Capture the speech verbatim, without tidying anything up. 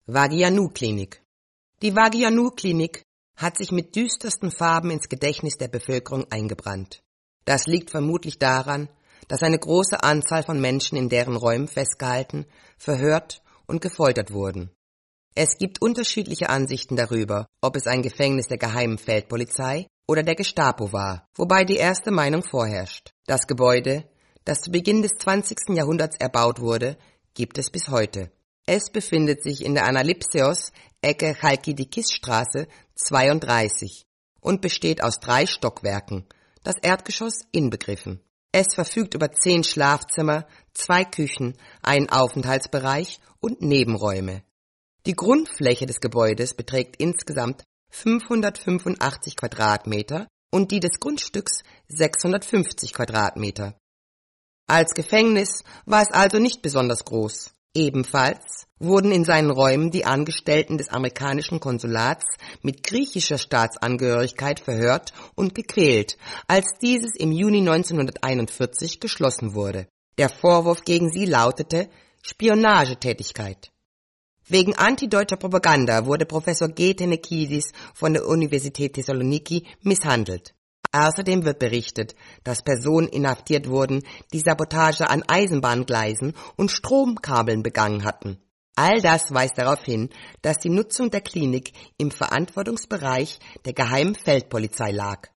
Vagianou-Klinik. Die Vagianou-Klinik hat sich mit düstersten Farben ins Gedächtnis der Bevölkerung eingebrannt. Das liegt vermutlich daran, dass eine große Anzahl von Menschen in deren Räumen festgehalten, verhört und gefoltert wurden. Es gibt unterschiedliche Ansichten darüber, ob es ein Gefängnis der geheimen Feldpolizei oder der Gestapo war, wobei die erste Meinung vorherrscht. Das Gebäude, das zu Beginn des zwanzigsten Jahrhunderts erbaut wurde, gibt es bis heute. Es befindet sich in der Analipseos, Ecke Chalkidikis-Straße zweiunddreißig und besteht aus drei Stockwerken, das Erdgeschoss inbegriffen. Es verfügt über zehn Schlafzimmer, zwei Küchen, einen Aufenthaltsbereich und Nebenräume. Die Grundfläche des Gebäudes beträgt insgesamt fünfhundertfünfundachtzig Quadratmeter und die des Grundstücks sechshundertfünfzig Quadratmeter. Als Gefängnis war es also nicht besonders groß. Ebenfalls wurden in seinen Räumen die Angestellten des amerikanischen Konsulats mit griechischer Staatsangehörigkeit verhört und gequält, als dieses im Juni neunzehnhunderteinundvierzig geschlossen wurde. Der Vorwurf gegen sie lautete Spionagetätigkeit. Wegen antideutscher Propaganda wurde Professor G. Tenekidis von der Universität Thessaloniki misshandelt. Außerdem wird berichtet, dass Personen inhaftiert wurden, die Sabotage an Eisenbahngleisen und Stromkabeln begangen hatten. All das weist darauf hin, dass die Nutzung der Klinik im Verantwortungsbereich der geheimen Feldpolizei lag.